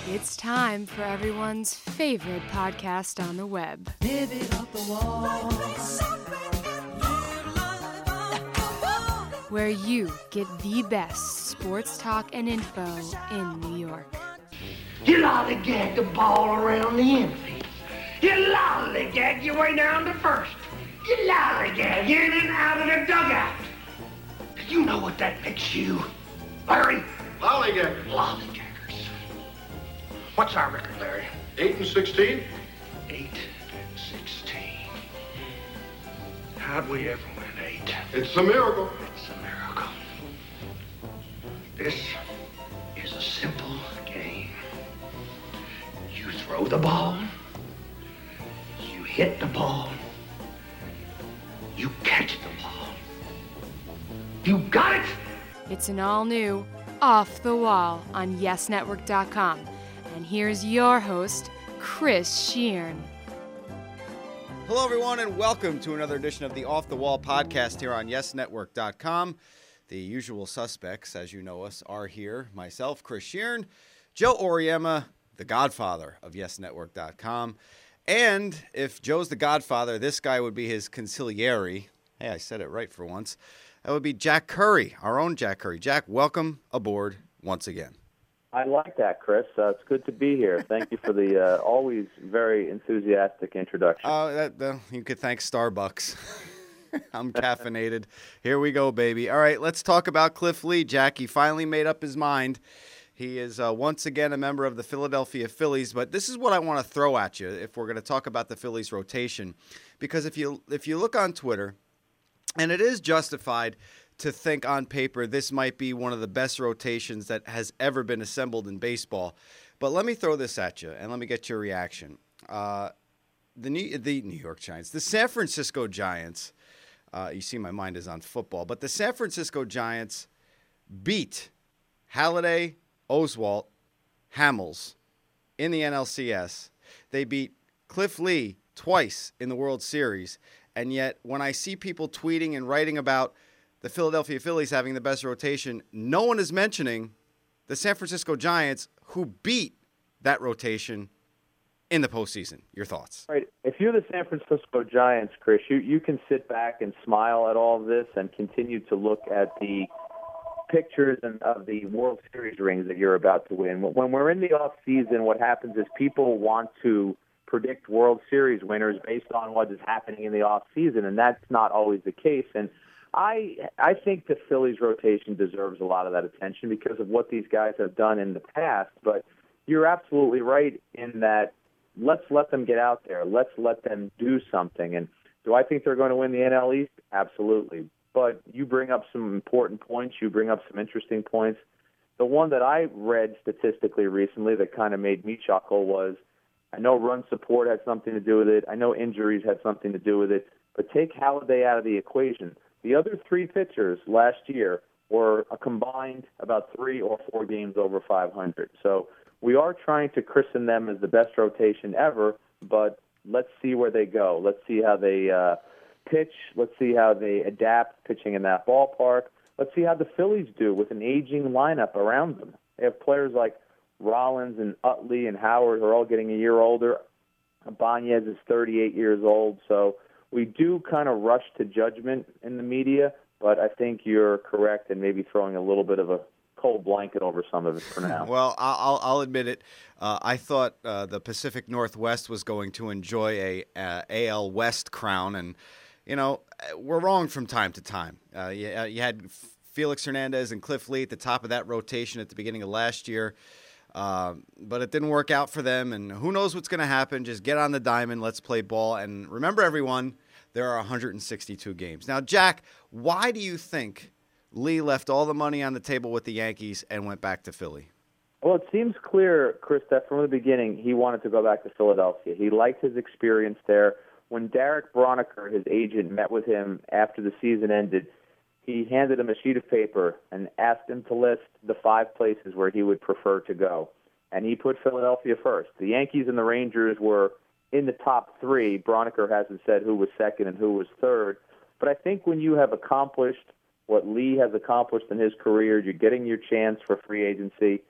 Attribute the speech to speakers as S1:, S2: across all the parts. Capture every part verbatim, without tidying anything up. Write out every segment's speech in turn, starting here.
S1: It's time for everyone's favorite podcast on the web.
S2: Live it off the wall.
S1: Where you get the best sports talk and info in New York.
S3: You lollygag the ball around the infield. You lollygag your way down to first. You lollygag in and out of the dugout. You know what that makes you, Larry?
S4: Lollygag.
S3: Lollygaggers. What's our record, Larry?
S4: Eight and sixteen.
S3: Eight, sixteen. How'd we ever win eight?
S4: It's a miracle.
S3: It's a miracle. This is a simple game. You throw the ball, you hit the ball, you catch the ball. You got it?
S1: It's an all-new Off the Wall on yes network dot com. And here's your host, Chris Sheehan.
S5: Hello, everyone, and welcome to another edition of the Off the Wall podcast here on yes network dot com. The usual suspects, as you know us, are here. Myself, Chris Sheehan, Joe Oriema, the godfather of yes network dot com. And if Joe's the godfather, this guy would be his consigliere. Hey, I said it right for once. That would be Jack Curry, our own Jack Curry. Jack, welcome aboard once again.
S6: I like that, Chris. Uh, it's good to be here. Thank you for the uh, always very enthusiastic introduction.
S5: Oh, uh, that, uh, you could thank Starbucks. I'm caffeinated. Here we go, baby. All right, let's talk about Cliff Lee. Jack, he finally made up his mind. He is uh, once again a member of the Philadelphia Phillies, but this is what I want to throw at you if we're going to talk about the Phillies rotation. Because if you if you look on Twitter, and it is justified to think on paper this might be one of the best rotations that has ever been assembled in baseball. But let me throw this at you, and let me get your reaction. Uh, the, New, the New York Giants, the San Francisco Giants, uh, you see my mind is on football, but the San Francisco Giants beat Halladay, Oswalt, Hamels in the N L C S. They beat Cliff Lee twice in the World Series. And yet, when I see people tweeting and writing about the Philadelphia Phillies having the best rotation, no one is mentioning the San Francisco Giants, who beat that rotation in the postseason. Your thoughts?
S6: Right. If you're the San Francisco Giants, Chris, you, you can sit back and smile at all of this and continue to look at the pictures and of the World Series rings that you're about to win. When we're in the off season, what happens is people want to predict World Series winners based on what is happening in the off season, and that's not always the case. And I I think the Phillies rotation deserves a lot of that attention because of what these guys have done in the past. But you're absolutely right in that let's let them get out there. Let's let them do something. And do I think they're going to win the N L East? Absolutely. But you bring up some important points. You bring up some interesting points. The one that I read statistically recently that kind of made me chuckle was, I know run support had something to do with it. I know injuries had something to do with it. But take Halladay out of the equation. The other three pitchers last year were a combined about three or four games over five hundred. So we are trying to christen them as the best rotation ever, but let's see where they go. Let's see how they uh, pitch. Let's see how they adapt pitching in that ballpark. Let's see how the Phillies do with an aging lineup around them. They have players like Rollins and Utley and Howard who are all getting a year older. Ibanez is thirty-eight years old. So we do kind of rush to judgment in the media, but I think you're correct in maybe throwing a little bit of a cold blanket over some of it for now.
S5: Well, I'll, I'll admit it. Uh, I thought uh, the Pacific Northwest was going to enjoy a uh, A L West crown, and, you know, we're wrong from time to time. Uh, you, uh, you had Felix Hernandez and Cliff Lee at the top of that rotation at the beginning of last year. Uh, but it didn't work out for them, and who knows what's going to happen. Just get on the diamond, let's play ball. And remember, everyone, there are one hundred sixty-two games. Now, Jack, why do you think Lee left all the money on the table with the Yankees and went back to Philly?
S6: Well, it seems clear, Chris, that from the beginning he wanted to go back to Philadelphia. He liked his experience there. When Derek Broniker, his agent, met with him after the season ended, he handed him a sheet of paper and asked him to list the five places where he would prefer to go. And he put Philadelphia first. The Yankees and the Rangers were in the top three. Broniker hasn't said who was second and who was third. But I think when you have accomplished what Lee has accomplished in his career, you're getting your chance for free agency,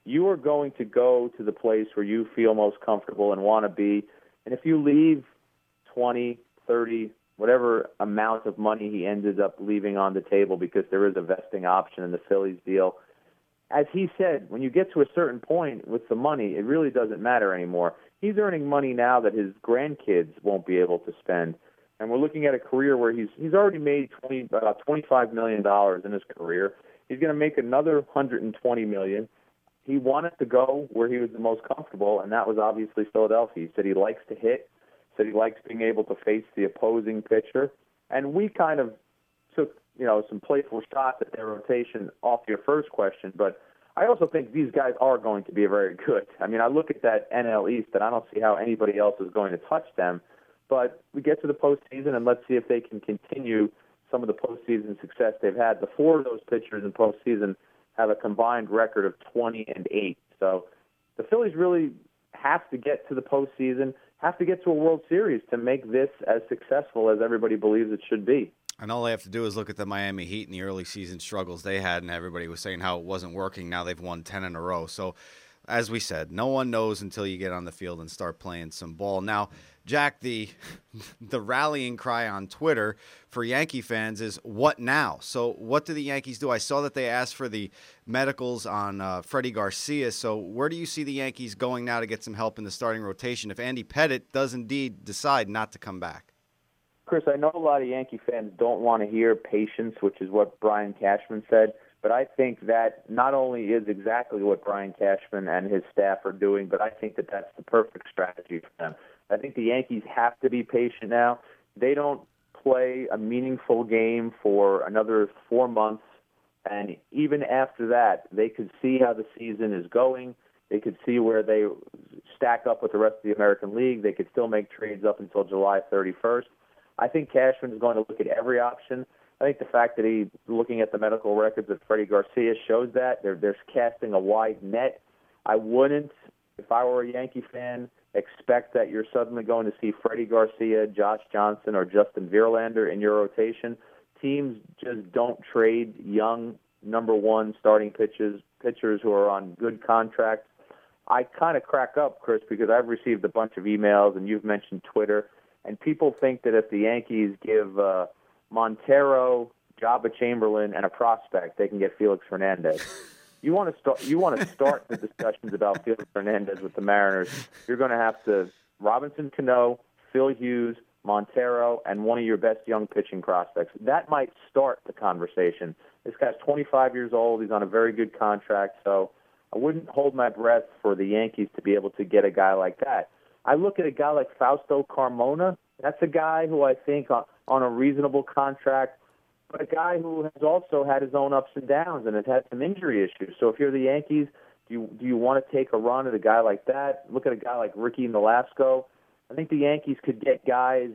S6: you are going to go to the place where you feel most comfortable and want to be. And if you leave twenty, thirty, whatever amount of money he ended up leaving on the table because there is a vesting option in the Phillies deal, as he said, when you get to a certain point with the money, it really doesn't matter anymore. He's earning money now that his grandkids won't be able to spend. And we're looking at a career where he's he's already made twenty, about twenty-five million dollars in his career. He's going to make another one hundred twenty million dollars. He wanted to go where he was the most comfortable, and that was obviously Philadelphia. He said he likes to hit, said he likes being able to face the opposing pitcher. And we kind of took, you know, some playful shots at their rotation off your first question, but I also think these guys are going to be very good. I mean, I look at that N L East, and I don't see how anybody else is going to touch them. But we get to the postseason, and let's see if they can continue some of the postseason success they've had. The four of those pitchers in postseason have a combined record of twenty and eight. So the Phillies really have to get to the postseason, have to get to a World Series to make this as successful as everybody believes it should be.
S5: And all they have to do is look at the Miami Heat and the early season struggles they had, and everybody was saying how it wasn't working. Now they've won ten in a row. So, as we said, no one knows until you get on the field and start playing some ball. Now, Jack, the the rallying cry on Twitter for Yankee fans is, what now? So what do the Yankees do? I saw that they asked for the medicals on uh, Freddie Garcia. So where do you see the Yankees going now to get some help in the starting rotation if Andy Pettitte does indeed decide not to come back?
S6: Chris, I know a lot of Yankee fans don't want to hear patience, which is what Brian Cashman said, but I think that not only is exactly what Brian Cashman and his staff are doing, but I think that that's the perfect strategy for them. I think the Yankees have to be patient now. They don't play a meaningful game for another four months, and even after that, they could see how the season is going. They could see where they stack up with the rest of the American League. They could still make trades up until July thirty-first. I think Cashman is going to look at every option. I think the fact that he's looking at the medical records of Freddie Garcia shows that. They're, they're casting a wide net. I wouldn't, if I were a Yankee fan, expect that you're suddenly going to see Freddie Garcia, Josh Johnson, or Justin Verlander in your rotation. Teams just don't trade young number one starting pitchers, pitchers who are on good contracts. I kind of crack up, Chris, because I've received a bunch of emails, and you've mentioned Twitter, and people think that if the Yankees give uh, Montero, Jabba Chamberlain, and a prospect, they can get Felix Hernandez. You want to start. You want to start the discussions about Felix Hernandez with the Mariners. You're going to have to Robinson Cano, Phil Hughes, Montero, and one of your best young pitching prospects. That might start the conversation. This guy's twenty-five years old. He's on a very good contract, so I wouldn't hold my breath for the Yankees to be able to get a guy like that. I look at a guy like Fausto Carmona. That's a guy who I think on, on a reasonable contract, but a guy who has also had his own ups and downs and has had some injury issues. So if you're the Yankees, do you, do you want to take a run at a guy like that? Look at a guy like Ricky Nolasco. I think the Yankees could get guys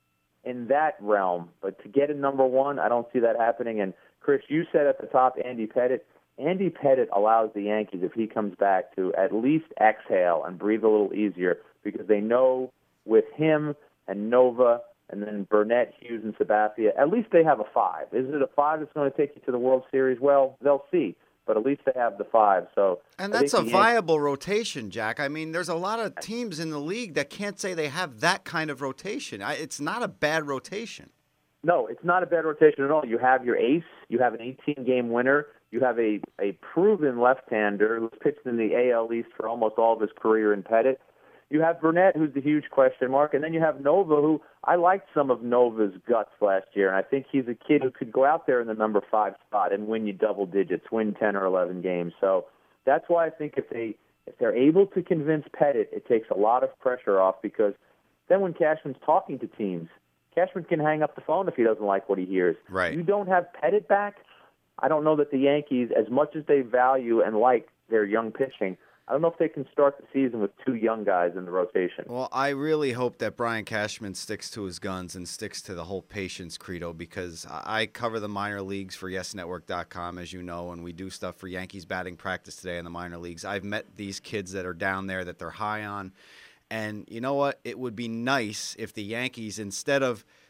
S6: in that realm, but to get a number one, I don't see that happening. And, Chris, you said at the top Andy Pettitte. Andy Pettitte allows the Yankees, if he comes back, to at least exhale and breathe a little easier because they know with him and Nova and then Burnett, Hughes, and Sabathia, at least they have a five. Is it a five that's going to take you to the World Series? Well, they'll see, but at least they have the five. So,
S5: and that's a viable Yankees- rotation, Jack. I mean, there's a lot of teams in the league that can't say they have that kind of rotation. It's not a bad rotation.
S6: No, it's not a bad rotation at all. You have your ace. You have an eighteen-game winner. You have a, a proven left-hander who's pitched in the A L East for almost all of his career in Pettitte. You have Burnett, who's the huge question mark, and then you have Nova, who I liked some of Nova's guts last year, and I think he's a kid who could go out there in the number five spot and win you double digits, win ten or eleven games. So that's why I think if they if they're able to convince Pettitte, it takes a lot of pressure off because then when Cashman's talking to teams, Cashman can hang up the phone if he doesn't like what he hears.
S5: Right.
S6: You don't have Pettitte back. I don't know that the Yankees, as much as they value and like their young pitching, I don't know if they can start the season with two young guys in the rotation.
S5: Well, I really hope that Brian Cashman sticks to his guns and sticks to the whole patience credo because I cover the minor leagues for yes network dot com, as you know, and we do stuff for Yankees batting practice today in the minor leagues. I've met these kids that are down there that they're high on, and you know what? It would be nice if the Yankees, instead of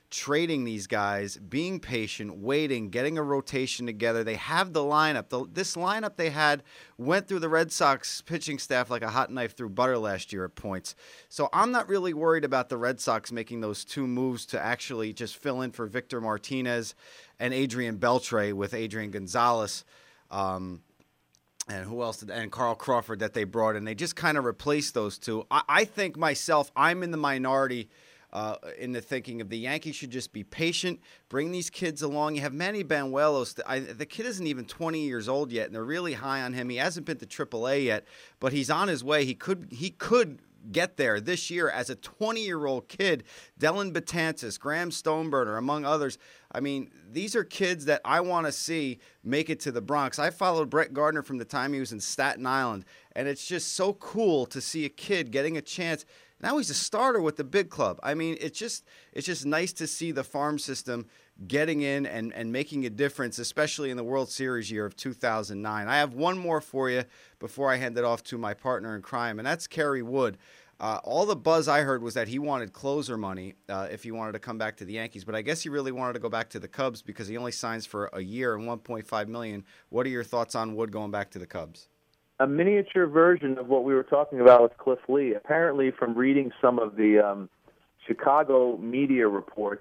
S5: trading these guys, being patient, waiting, getting a rotation together. They have the lineup. The, this lineup they had went through the Red Sox pitching staff like a hot knife through butter last year at points. So I'm not really worried about the Red Sox making those two moves to actually just fill in for Victor Martinez and Adrian Beltre with Adrian Gonzalez. Um, and who else did, and Carl Crawford that they brought in. They just kind of replaced those two. I, I think myself, I'm in the minority Uh, in the thinking of the Yankees should just be patient, bring these kids along. You have Manny Banuelos. I, the kid isn't even twenty years old yet, and they're really high on him. He hasn't been to triple A yet, but he's on his way. He could he could get there this year as a twenty-year-old kid. Dellin Betances, Graham Stoneburner, among others. I mean, these are kids that I want to see make it to the Bronx. I followed Brett Gardner from the time he was in Staten Island, and it's just so cool to see a kid getting a chance. Now he's a starter with the big club. I mean, it's just it's just nice to see the farm system getting in and, and making a difference, especially in the World Series year of two thousand nine. I have one more for you before I hand it off to my partner in crime, and that's Kerry Wood. Uh, all the buzz I heard was that he wanted closer money uh, if he wanted to come back to the Yankees, but I guess he really wanted to go back to the Cubs because he only signs for a year and one point five million dollars. What are your thoughts on Wood going back to the Cubs?
S6: A miniature version of what we were talking about with Cliff Lee. Apparently, from reading some of the um, Chicago media reports,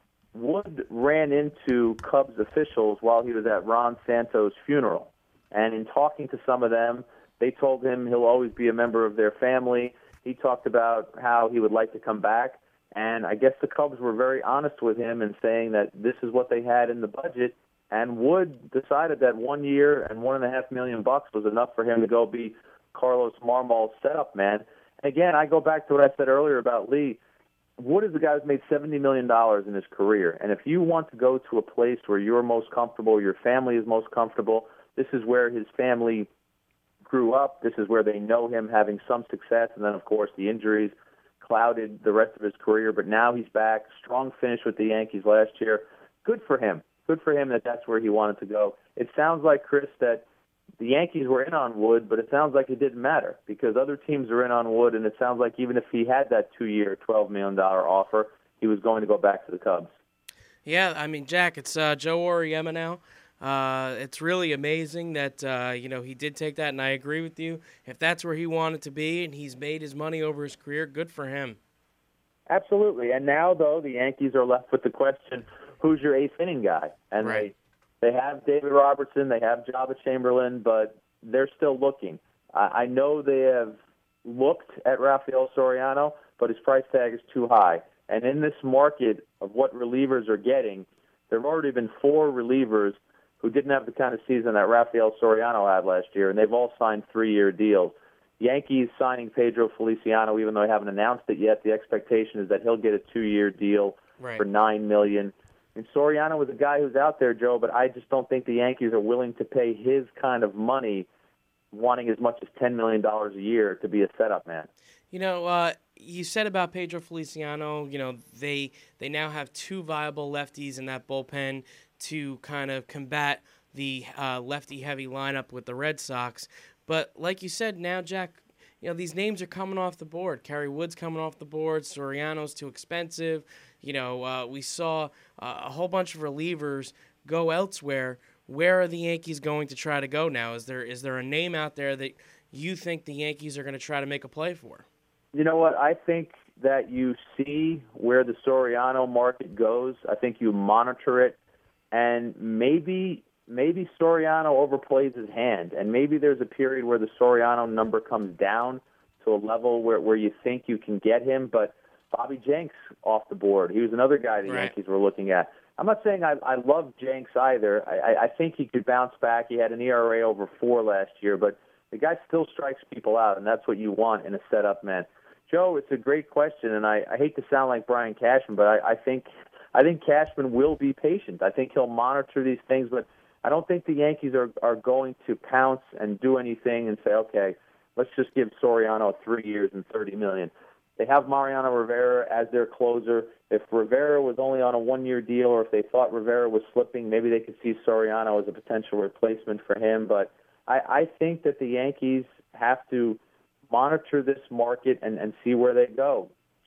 S6: Wood ran into Cubs officials while he was at Ron Santos' funeral. And in talking to some of them, they told him he'll always be a member of their family. He talked about how he would like to come back. And I guess the Cubs were very honest with him in saying that this is what they had in the budget. And Wood decided that one year and one and a half million bucks was enough for him to go be Carlos Marmol's setup man. And again, I go back to what I said earlier about Lee. Wood is the guy who's made seventy million dollars in his career. And if you want to go to a place where you're most comfortable, your family is most comfortable, this is where his family grew up. This is where they know him having some success. And then, of course, the injuries clouded the rest of his career. But now he's back. Strong finish with the Yankees last year. Good for him. Good for him that that's where he wanted to go. It sounds like, Chris, that the Yankees were in on Wood, but it sounds like it didn't matter because other teams are in on Wood, and it sounds like even if he had that two-year, twelve million dollars offer, he was going to go back to the Cubs.
S7: Yeah, I mean, Jack, it's uh, Joe Oriema now. Uh, it's really amazing that, uh, you know, he did take that, and I agree with you. If that's where he wanted to be and he's made his money over his career, good for him.
S6: Absolutely. And now, though, the Yankees are left with the question, who's your eighth inning guy? And
S7: right.
S6: they, they have David Robertson, they have Jabba Chamberlain, but they're still looking. I, I know they have looked at Rafael Soriano, but his price tag is too high. And in this market of what relievers are getting, there have already been four relievers who didn't have the kind of season that Rafael Soriano had last year, and they've all signed three-year deals. Yankees signing Pedro Feliciano, even though they haven't announced it yet, the expectation is that he'll get a two-year deal
S7: right.
S6: for nine million dollars. And Soriano was a guy who's out there, Joe, but I just don't think the Yankees are willing to pay his kind of money, wanting as much as ten million dollars a year to be a setup man.
S7: You know, uh, you said about Pedro Feliciano, you know, they they now have two viable lefties in that bullpen to kind of combat the uh, lefty-heavy lineup with the Red Sox. But like you said, now, Jack, you know, these names are coming off the board. Kerry Wood's coming off the board. Soriano's too expensive. You know, uh, we saw uh, a whole bunch of relievers go elsewhere. Where are the Yankees going to try to go now? Is there is there a name out there that you think the Yankees are going to try to make a play for?
S6: You know what? I think that you see where the Soriano market goes. I think you monitor it, and maybe maybe Soriano overplays his hand, and maybe there's a period where the Soriano number comes down to a level where, where you think you can get him, but Bobby Jenks off the board. He was another guy the
S7: right.
S6: Yankees were looking at. I'm not saying I, I love Jenks either. I, I think he could bounce back. He had an E R A over four last year, but the guy still strikes people out, and that's what you want in a setup man. Joe, it's a great question, and I, I hate to sound like Brian Cashman, but I, I think I think Cashman will be patient. I think he'll monitor these things, but I don't think the Yankees are, are going to pounce and do anything and say, okay, let's just give Soriano three years and thirty million dollars. They have Mariano Rivera as their closer. If Rivera was only on a one-year deal, or if they thought Rivera was slipping, maybe they could see Soriano as a potential replacement for him. But I, I think that the Yankees have to monitor this market and, and see where they go.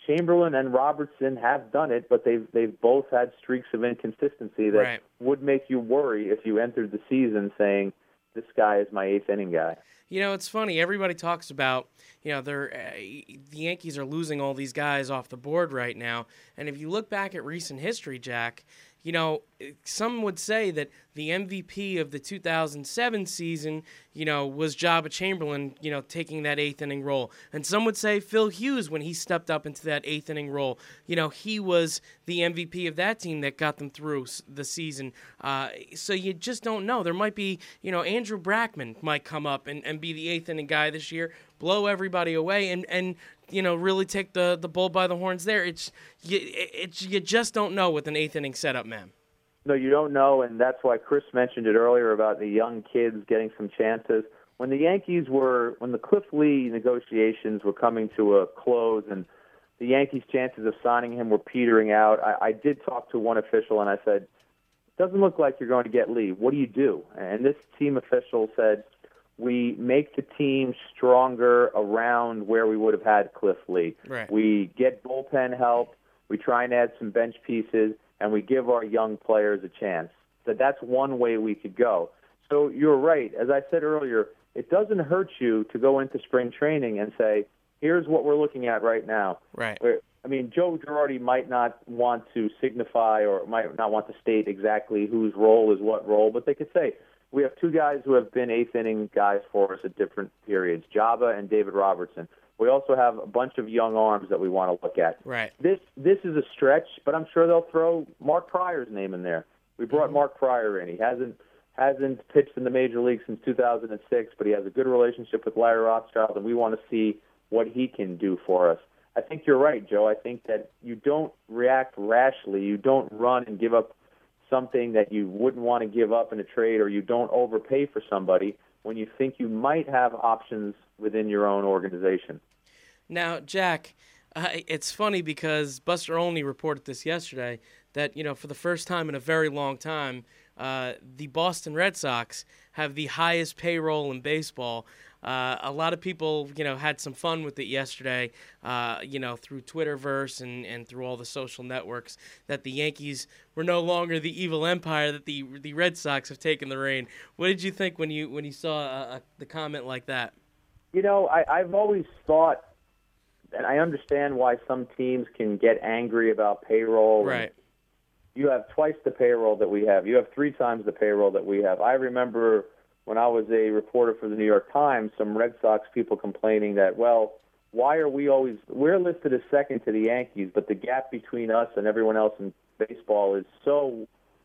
S6: Chamberlain and Robertson have done it, but they've they've both had streaks of inconsistency that
S7: Right.
S6: would make you worry if you entered the season saying, this guy is my eighth inning guy.
S7: You know, it's funny. Everybody talks about, you know, they're uh, the Yankees are losing all these guys off the board right now. And if you look back at recent history, Jack, you know, some would say that the M V P of the two thousand seven season, you know, was Jabba Chamberlain, you know, taking that eighth inning role. And some would say Phil Hughes, when he stepped up into that eighth inning role, you know, he was the M V P of that team that got them through s- the season. Uh, so you just don't know. There might be, you know, Andrew Brackman might come up and, and be the eighth inning guy this year, blow everybody away, and, and you know, really take the, the bull by the horns there. It's you, it's you just don't know with an eighth inning setup, man.
S6: No, you don't know, and that's why Chris mentioned it earlier about the young kids getting some chances. When the Yankees were, when the Cliff Lee negotiations were coming to a close and the Yankees' chances of signing him were petering out, I, I did talk to one official and I said, it doesn't look like you're going to get Lee. What do you do? And this team official said, we make the team stronger around where we would have had Cliff Lee.
S7: Right.
S6: We get bullpen help. We try and add some bench pieces, and we give our young players a chance. So that's one way we could go. So you're right. As I said earlier, it doesn't hurt you to go into spring training and say, here's what we're looking at right now.
S7: Right.
S6: Where, I mean, Joe Girardi might not want to signify or might not want to state exactly whose role is what role, but they could say, we have two guys who have been eighth-inning guys for us at different periods, Jabba and David Robertson. We also have a bunch of young arms that we want to look at.
S7: Right.
S6: This this is a stretch, but I'm sure they'll throw Mark Pryor's name in there. We brought
S7: Mm-hmm.
S6: Mark Pryor in. He hasn't hasn't pitched in the major league since two thousand six, but he has a good relationship with Larry Rothschild, and we want to see what he can do for us. I think you're right, Joe. I think that you don't react rashly. You don't run and give up something that you wouldn't want to give up in a trade, or you don't overpay for somebody when you think you might have options within your own organization.
S7: Now, Jack, uh, it's funny because Buster Olney reported this yesterday that, you know, for the first time in a very long time, uh, the Boston Red Sox have the highest payroll in baseball. Uh, a lot of people, you know, had some fun with it yesterday, uh, you know, through Twitterverse and, and through all the social networks, that the Yankees were no longer the evil empire, that the the Red Sox have taken the reign. What did you think when you when you saw uh, uh, the comment like that?
S6: You know, I, I've always thought, and I understand why some teams can get angry about payroll.
S7: Right.
S6: You have twice the payroll that we have. You have three times the payroll that we have. I remember when I was a reporter for the New York Times, some Red Sox people complaining that, well, why are we always – we're listed as second to the Yankees, but the gap between us and everyone else in baseball is so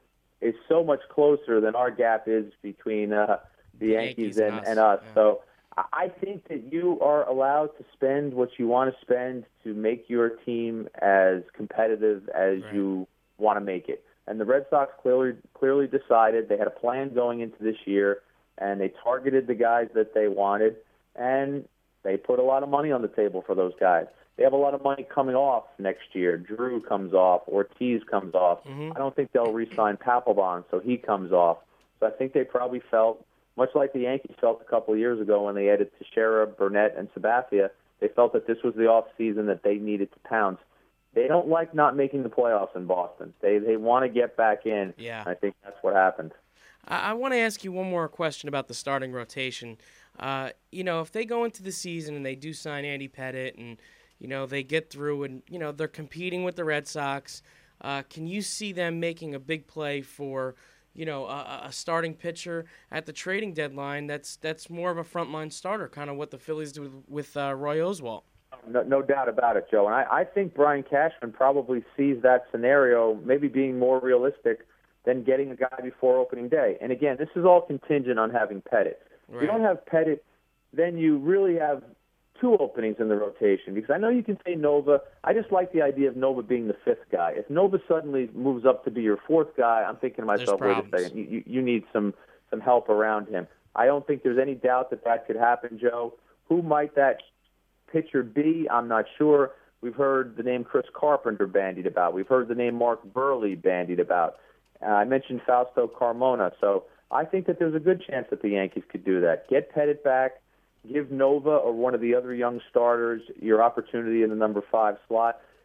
S6: is so much closer than our gap is between uh, the Yankees,
S7: Yankees and
S6: and,
S7: us,
S6: and us.
S7: yeah.
S6: So I think that you are allowed to spend what you want to spend to make your team as competitive as
S7: Right.
S6: you want to make it. And the Red Sox clearly clearly decided they had a plan going into this year, and they targeted the guys that they wanted, and they put a lot of money on the table for those guys. They have a lot of money coming off next year. Drew comes off. Ortiz comes off.
S7: Mm-hmm.
S6: I don't think they'll re-sign Papelbon, so he comes off. So I think they probably felt, much like the Yankees felt a couple of years ago when they added Teixeira, Burnett, and Sabathia, they felt that this was the off-season that they needed to pounce. They don't like not making the playoffs in Boston. They they want to get back in.
S7: Yeah.
S6: I think that's what happened.
S7: I, I want to ask you one more question about the starting rotation. Uh, you know, if they go into the season and they do sign Andy Pettitte and, you know, they get through and, you know, they're competing with the Red Sox, uh, can you see them making a big play for, you know, a, a starting pitcher at the trading deadline that's that's more of a frontline starter, kind of what the Phillies do with, with uh, Roy Oswalt?
S6: No, no doubt about it, Joe. And I, I think Brian Cashman probably sees that scenario maybe being more realistic than getting a guy before opening day. And again, this is all contingent on having Pettitte. If you don't have Pettitte, then you really have two openings in the rotation. Because I know you can say Nova. I just like the idea of Nova being the fifth guy. If Nova suddenly moves up to be your fourth guy, I'm thinking to myself, wait a second, you, you, you need some, some help around him. I don't think there's any doubt that that could happen, Joe. Who might that pitcher be? I'm not sure. We've heard the name Chris Carpenter bandied about. We've heard the name Mark Burley bandied about. Uh, I mentioned Fausto Carmona. So I think that there's a good chance that the Yankees could do that. Get Pettitte back, give Nova or one of the other young starters your opportunity in the number five slot,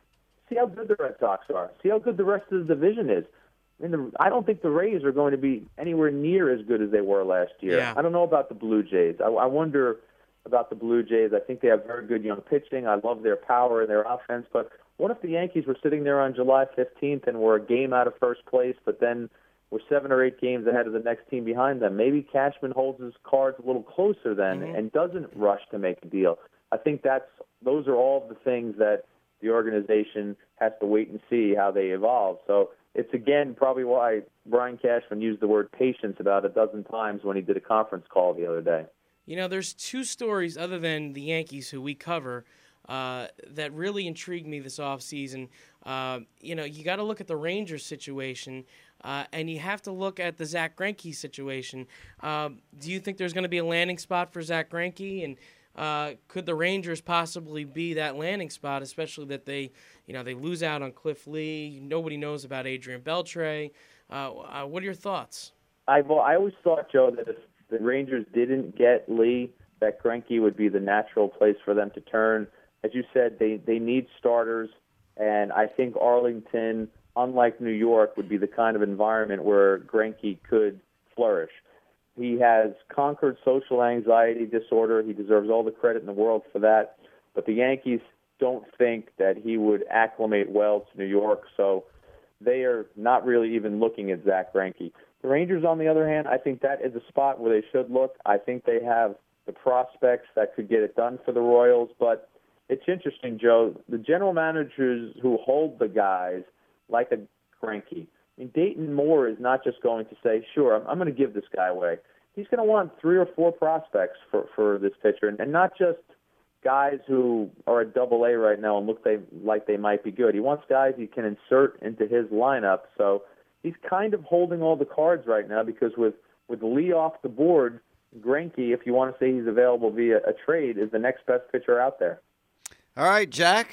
S6: see how good the Red Sox are. See how good the rest of the division is. I mean, the, I don't think the Rays are going to be anywhere near as good as they were last year.
S7: Yeah.
S6: I don't know about the Blue Jays. I, I wonder about the Blue Jays. I think they have very good young pitching. I love their power and their offense. But what if the Yankees were sitting there on July fifteenth and were a game out of first place, but then we're seven or eight games ahead of the next team behind them? Maybe Cashman holds his cards a little closer then
S7: Mm-hmm.
S6: and doesn't rush to make a deal. I think that's those are all the things that the organization has to wait and see how they evolve. So it's, again, probably why Brian Cashman used the word patience about a dozen times when he did a conference call the other day.
S7: You know, there's two stories other than the Yankees who we cover uh, that really intrigued me this offseason. Uh, you know, you got to look at the Rangers situation, uh, and you have to look at the Zach Greinke situation. Uh, do you think there's going to be a landing spot for Zach Greinke? And uh, could the Rangers possibly be that landing spot, especially that they, you know, they lose out on Cliff Lee. Nobody knows about Adrian Beltre. Uh, uh, what are your thoughts?
S6: I, well, I always thought, Joe, that if the Rangers didn't get Lee, that Greinke would be the natural place for them to turn. As you said, they, they need starters, and I think Arlington, unlike New York, would be the kind of environment where Greinke could flourish. He has conquered social anxiety disorder. He deserves all the credit in the world for that. But the Yankees don't think that he would acclimate well to New York, so they are not really even looking at Zach Greinke. The Rangers, on the other hand, I think that is a spot where they should look. I think they have the prospects that could get it done for the Royals. But it's interesting, Joe. The general managers who hold the guys, like a Greinke, I mean, Dayton Moore is not just going to say, sure, I'm, I'm going to give this guy away. He's going to want three or four prospects for, for this pitcher, and, and not just guys who are at double A right now and look they, like they might be good. He wants guys he can insert into his lineup. So he's kind of holding all the cards right now because with, with Lee off the board, Greinke, if you want to say he's available via a trade, is the next best pitcher out there.
S5: All right, Jack,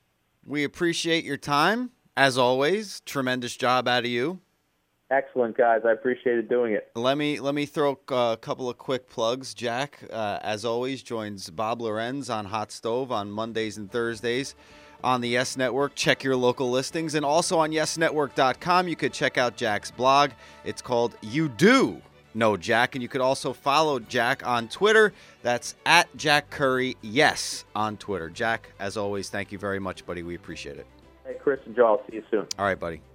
S5: we appreciate your time. As always, tremendous job out of you.
S6: Excellent, guys. I appreciated doing it.
S5: Let me let me throw a couple of quick plugs. Jack, uh, as always, joins Bob Lorenz on Hot Stove on Mondays and Thursdays on the Yes Network. Check your local listings. And also on yes network dot com, you could check out Jack's blog. It's called You Do Know Jack. And you could also follow Jack on Twitter. That's at Jack Curry, yes, on Twitter. Jack, as always, thank you very much, buddy. We appreciate it.
S6: Hey, Chris and Joe, I'll see you soon.
S5: All right, buddy.